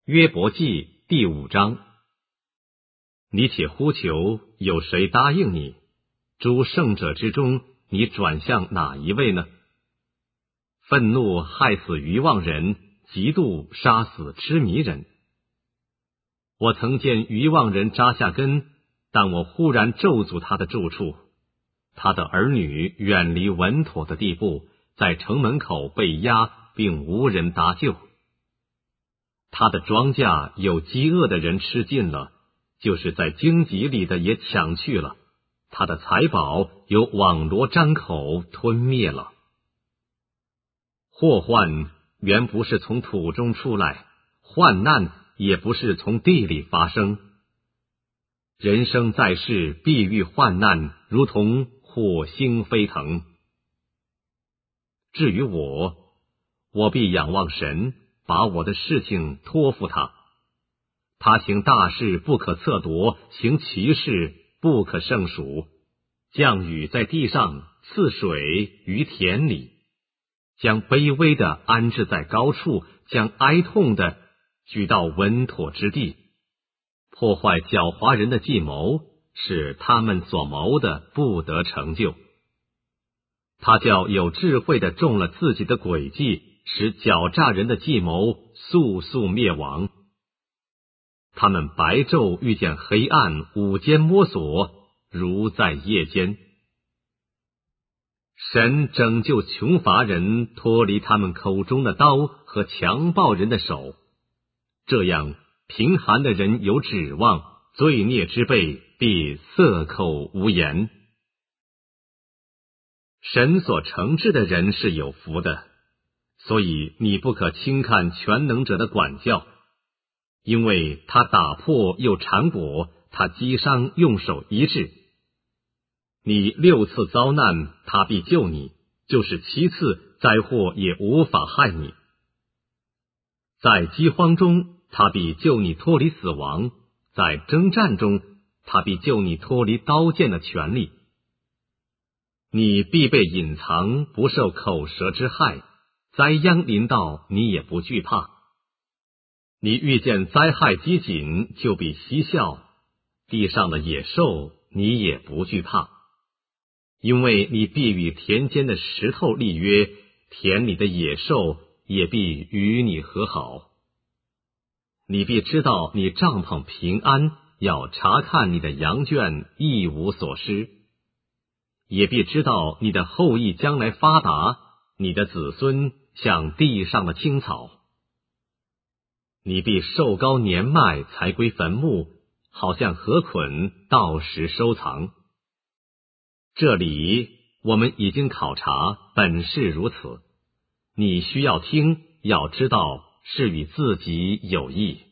约伯记第5章。你且呼求，有谁答应你？诸圣者之中，你转向哪一位呢？愤怒害死愚妄人，嫉妒杀死痴迷人。我曾见愚妄人扎下根，但我忽然咒诅他的住处。他的儿女远离稳妥的地步，在城门口被压，并无人搭救。他的庄稼有饥饿的人吃尽了，就是在荆棘里的也抢去了。他的财宝有网罗张口吞灭了。祸患原不是从土中出来，患难也不是从地里发生。人生在世，必遇患难，如同火星飞腾。至于我必仰望神，把我的事情托付他。他行大事不可测夺，行奇事不可胜数。降雨在地上，赐水于田里，将卑微的安置在高处，将哀痛的举到稳妥之地。破坏狡猾人的计谋，使他们所谋的不得成就。他叫有智慧的中了自己的诡计，使狡诈人的计谋速速灭亡。他们白昼遇见黑暗，午间摸索，如在夜间。神拯救穷乏人，脱离他们口中的刀和强暴人的手。这样贫寒的人有指望，罪孽之辈必塞口无言。神所惩治的人是有福的，所以你不可轻看全能者的管教，因为他打破又缠裹，他击伤用手医治。你6次遭难，他必救你，就是7次灾祸也无法害你。在饥荒中，他必救你脱离死亡；在征战中，他必救你脱离刀剑的权利。你必被隐藏，不受口舌之害，灾殃临到，你也不惧怕。你遇见灾害饥馑，就必嬉笑；地上的野兽，你也不惧怕，因为你必与田间的石头立约，田里的野兽也必与你和好。你必知道你帐篷平安，要查看你的羊圈一无所失，也必知道你的后裔将来发达，你的子孙像地上的青草。你必寿高年迈，才归坟墓，好像禾捆到时收藏。这里我们已经考察，本是如此。你需要听，要知道，是与自己有益。